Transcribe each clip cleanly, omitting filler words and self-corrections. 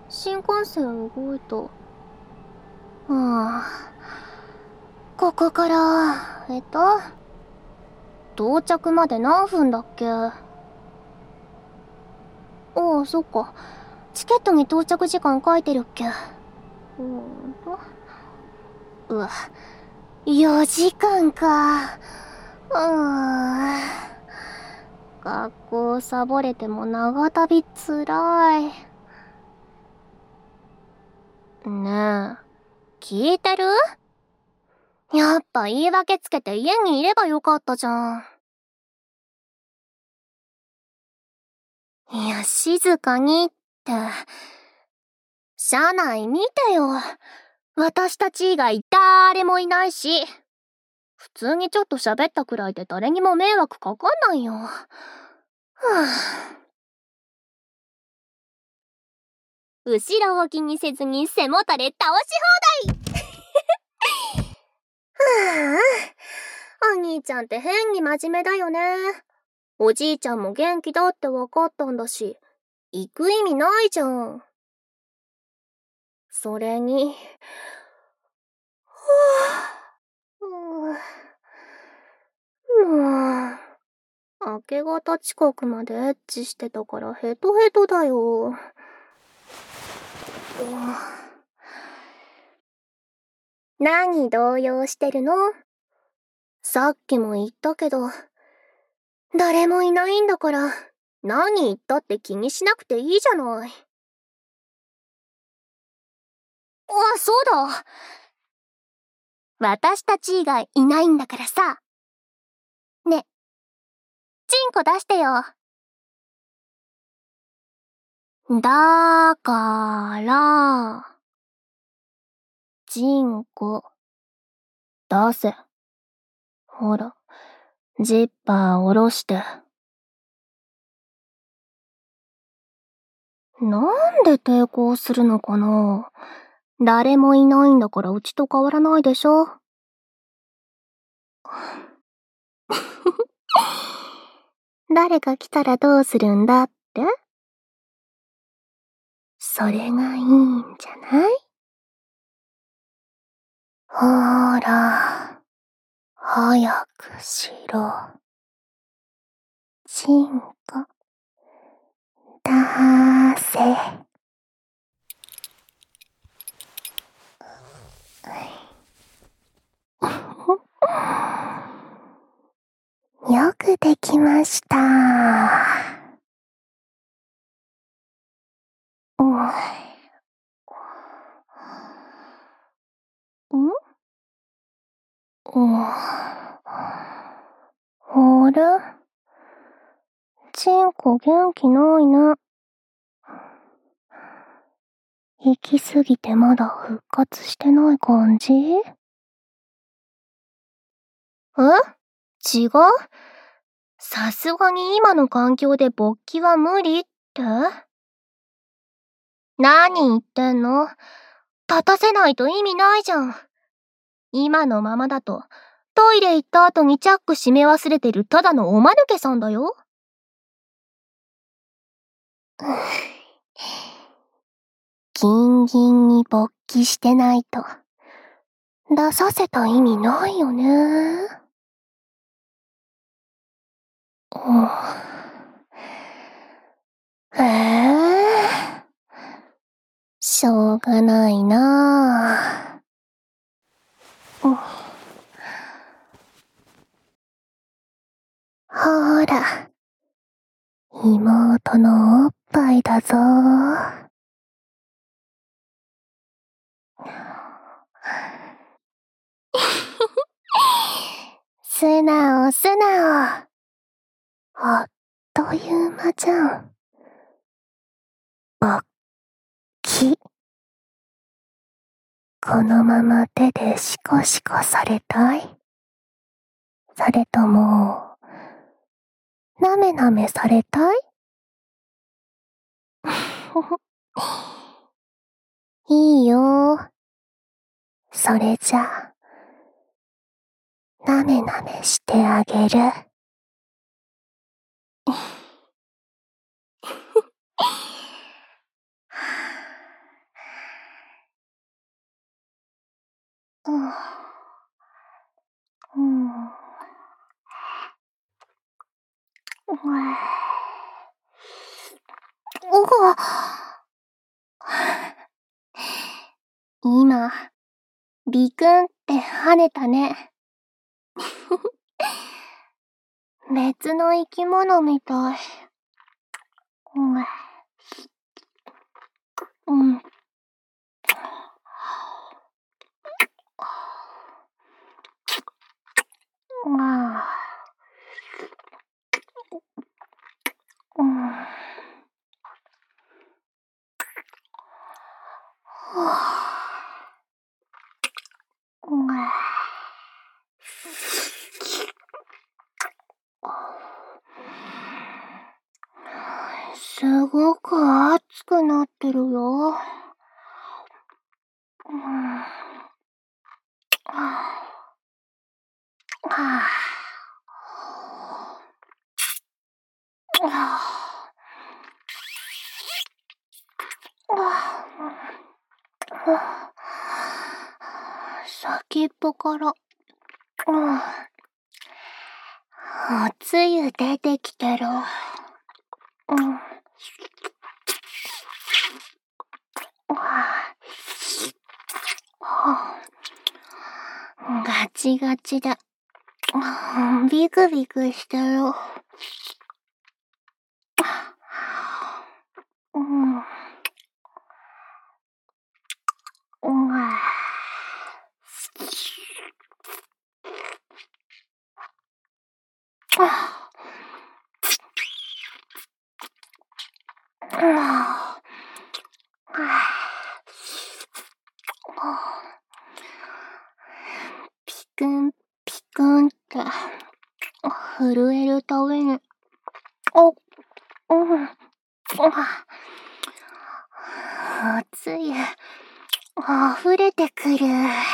新幹線動いた。ここから、到着まで何分だっけ？ああ、そっか。チケットに到着時間書いてるっけ。うわ、4時間か。学校サボれても長旅つらい。ねえ、聞いてる？やっぱ言い訳つけて家にいればよかったじゃん。いや、静かにって。車内見てよ。私たち以外誰もいないし。普通にちょっと喋ったくらいで誰にも迷惑かかんないよ。後ろを気にせずに背もたれ倒し放題。お兄ちゃんって変に真面目だよね。おじいちゃんも元気だって分かったんだし、行く意味ないじゃん。それに、明け方近くまでエッチしてたからヘトヘトだよ。何動揺してるの？さっきも言ったけど、誰もいないんだから、何言ったって気にしなくていいじゃない。あ、そうだ。私たち以外いないんだからさ。ね、チンコ出してよ。だから、チンコ、出せ。ほら、ジッパー下ろして。なんで抵抗するのかな？誰もいないんだからうちと変わらないでしょ。誰か来たらどうするんだって？それがいいんじゃない？ほーら、早くしろ。チンコ、出せ。よくできました。あれ？チンコ元気ないね。行き過ぎてまだ復活してない感じ？違う？さすがに今の環境で勃起は無理って？何言ってんの？立たせないと意味ないじゃん。今のままだと、トイレ行った後にチャック閉め忘れてるただのおまぬけさんだよ。ギンギンに勃起してないと、出させた意味ないよね。しょうがないなぁ。ほーら、妹のおっぱいだぞー。素直素直。あっという間じゃん。勃起。このまま手でシコシコされたい？それとも、なめなめされたい？いいよ。それじゃあ、なめなめしてあげる。 うん。今、ビクンって跳ねたね。別の生き物みたい。うん。すごく熱くなってるよ。先っぽから、おつゆ出てきてる。ガチガチで、ビクビクしてる。ピクンピクンって震えるたびに、おつゆ溢れてくる。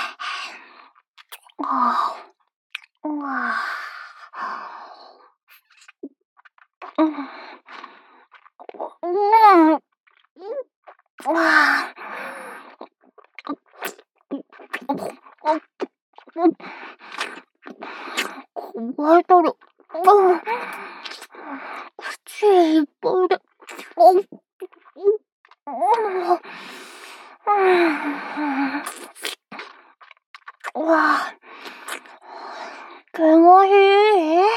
こばえとる。口いっぱいで。気持ちいい？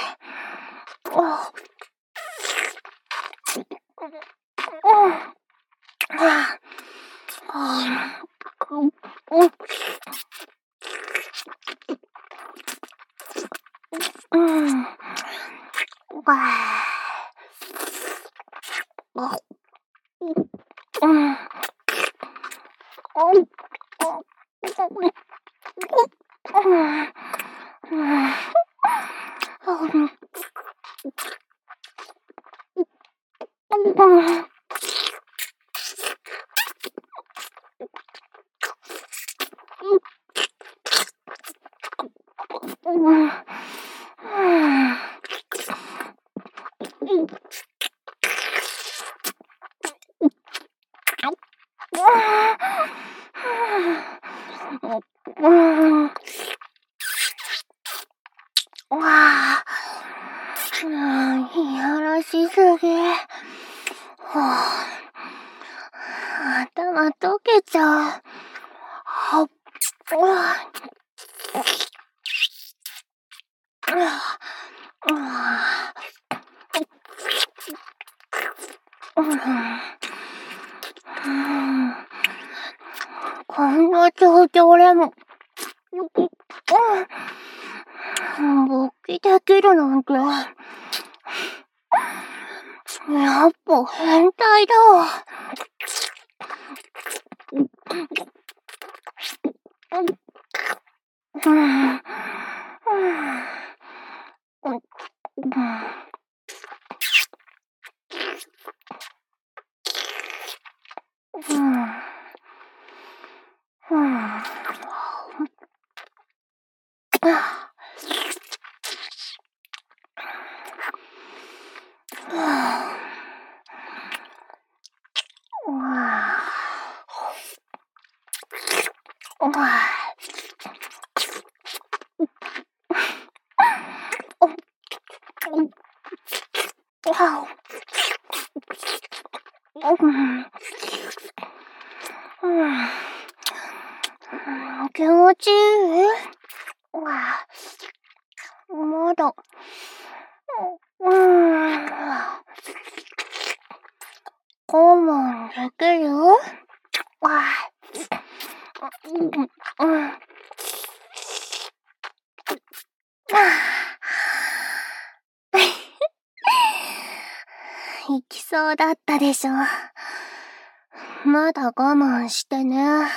いやらしすぎ。頭溶けちゃう。こんな状況でも、勃起できるなんて、やっぱ変態だわ。 気持ちいい？まだ。我慢できる？行きそうだったでしょ。まだ我慢してね。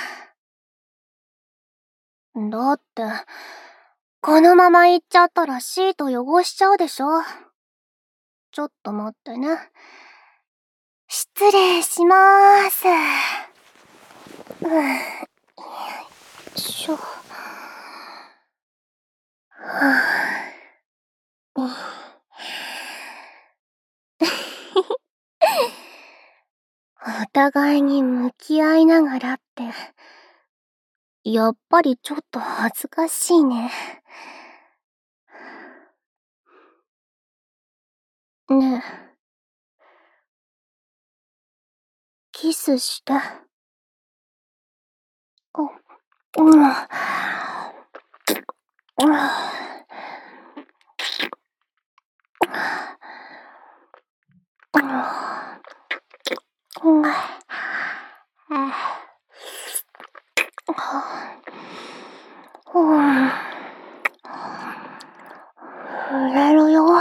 だって、このまま行っちゃったらシート汚しちゃうでしょ。ちょっと待ってね。失礼しまーす。よいしょ。お互いに向き合いながらって、やっぱりちょっと恥ずかしいね。ねえ、キスして。触れるよ。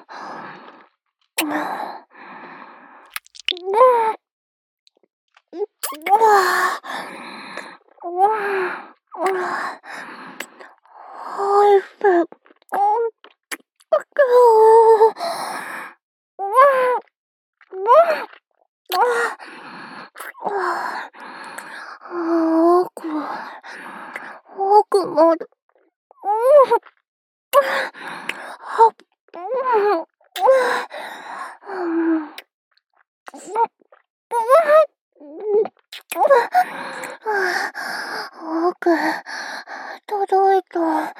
奥まで。奥、届いた。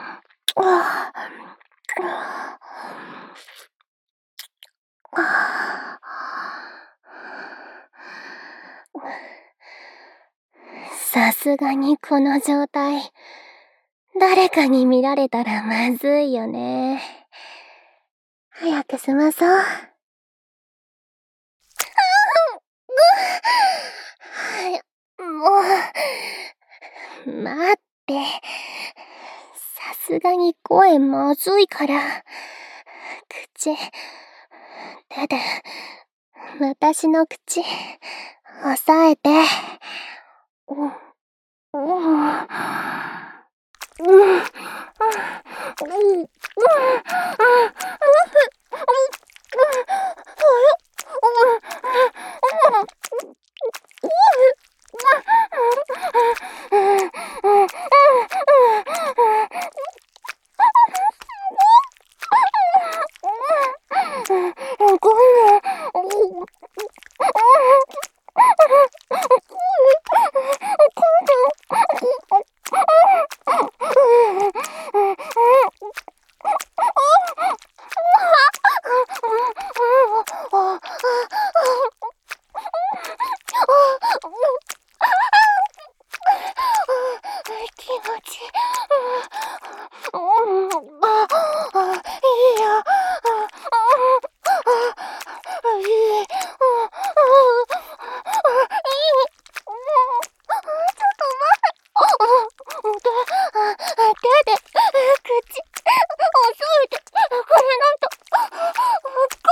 さすがにこの状態、誰かに見られたらまずいよね。早く済まそう。もう、待って。さすがに声まずいから。口、手で、私の口、押さえて。気持ちいいよ。手で、口、押さえて、これなんと、深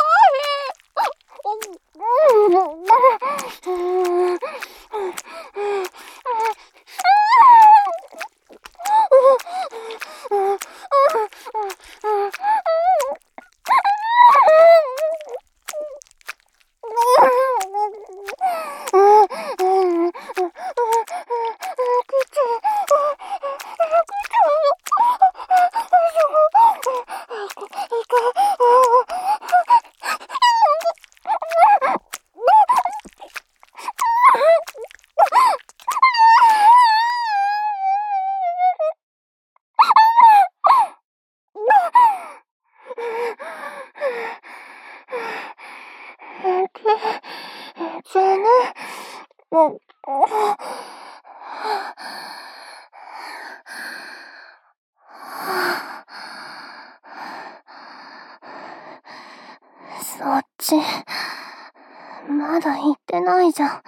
そっち、まだ行ってないじゃん。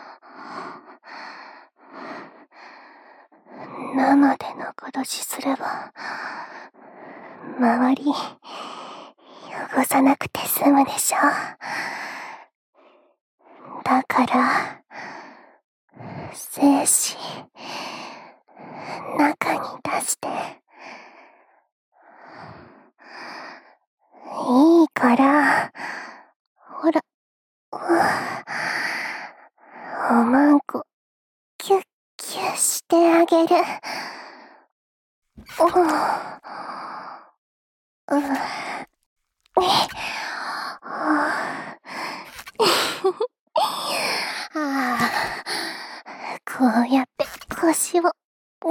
生で中出しすれば、周り、汚さなくて済むでしょ。だから、精子、中に出して。いいから、ほら、おまんこ、キュッキュしてあげる。こうやって腰を、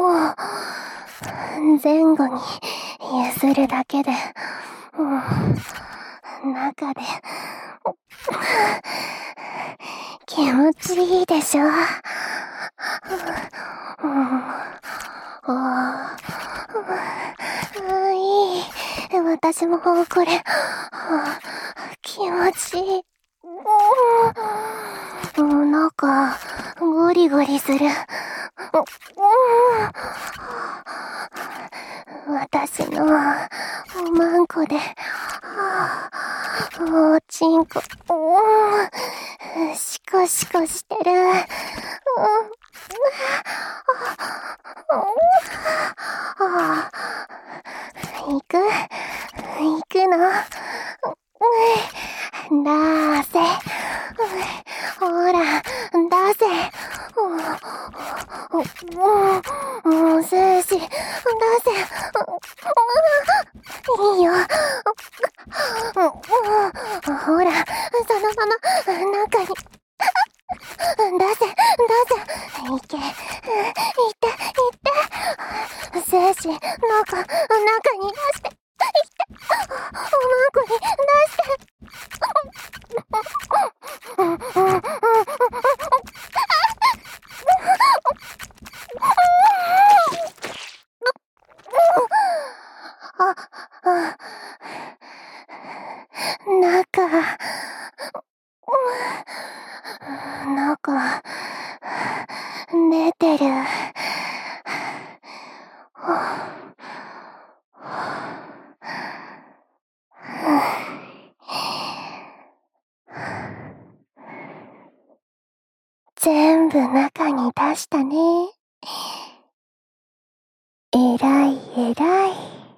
前後に譲るだけで、中で、気持ちいいでしょ。いい。私もこれ、気持ちいい。中、ゴリゴリする。私のおまんこで、おちんこ、シコシコしてる。行くの？出せ。ほら、出せ。精子、出せ。いいよ。ほら、そのまま、中に。出せ。いけ。いって。精子、中に出して。おまんこに出して。中、出てる。全部中に出したね。えらい。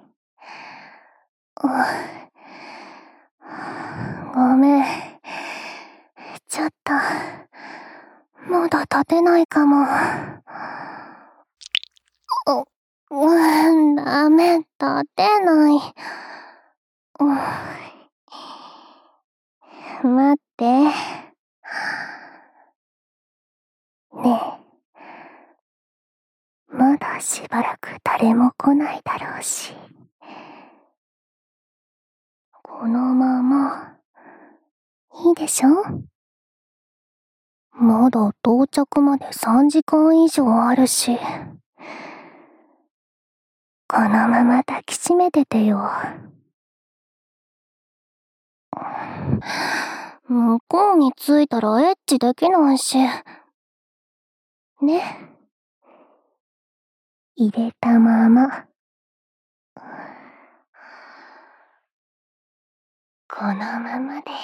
ごめん。ちょっと、まだ立てないかも。ダメ、立てない。待って。ねえ。まだしばらく誰も来ないだろうし。このまま、いいでしょ？まだ到着まで3時間以上あるし。このまま抱きしめててよ。向こうに着いたらエッチできないし。ね。入れたまま。このままで。